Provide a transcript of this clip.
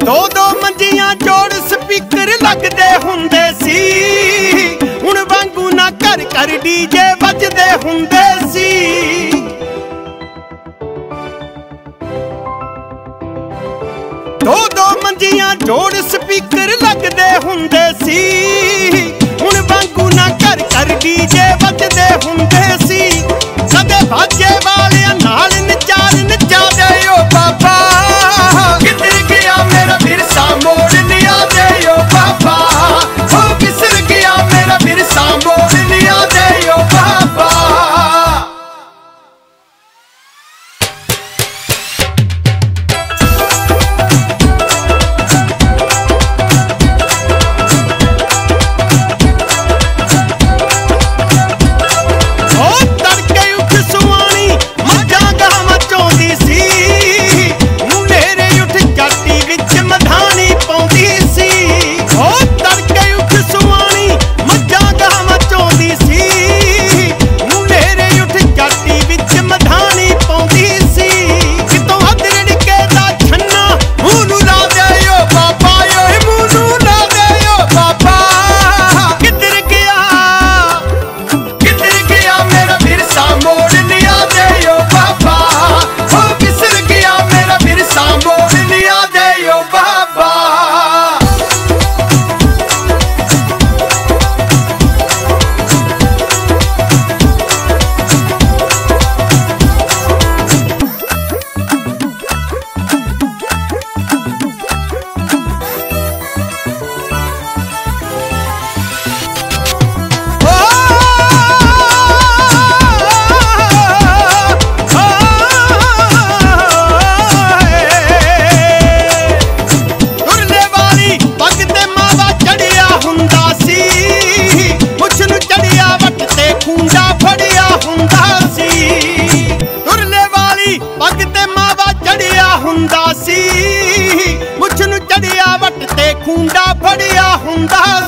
दो दो मंजियां जोड़ स्पीकर लगदे हुंदे सी, हुण वांगू ना घर घर डीजे वजदे हुंदे सी। दो दो मंजियां जोड़ स्पीकर लगदे हुंदे सी, हुण वांगू ना घर घर डीजे वजदे हुंदे सी। सदे बाजे वालियां नाल नचार नचा दे ओ बाबा, किधर गया मेरा विरसा मोड़ लिया दे ओ बाबा, ओ किसर गया मेरा विरसा मोड़ लिया दे ओ बाबा। मुछ नूं चढ़िया वट ते खूंडा फड़िया हुंदा